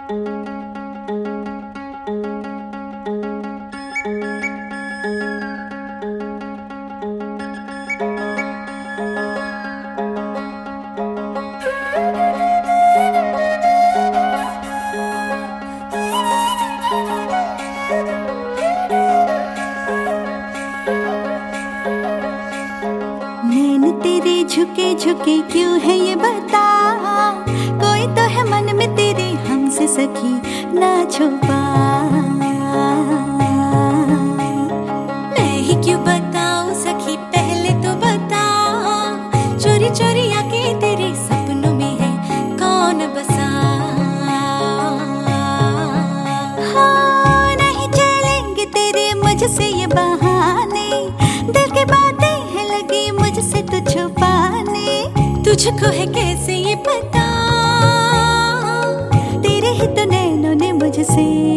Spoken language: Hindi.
नैन तेरे झुके झुके क्यों है ये बता, कोई तो है मन में तेरे हमसे सखी ना छुपा। मैं ही क्यों बताऊं सखी, पहले तो बता, चोरी चोरी आके तेरे सपनों में है कौन बसा। हाँ नहीं चलेंगे तेरे मुझसे ये बहाने, दिल की बातें है लगी मुझसे तो छुपाने। तुझको है कैसे ये पता, तेरे ही तो नैनों ने मुझसे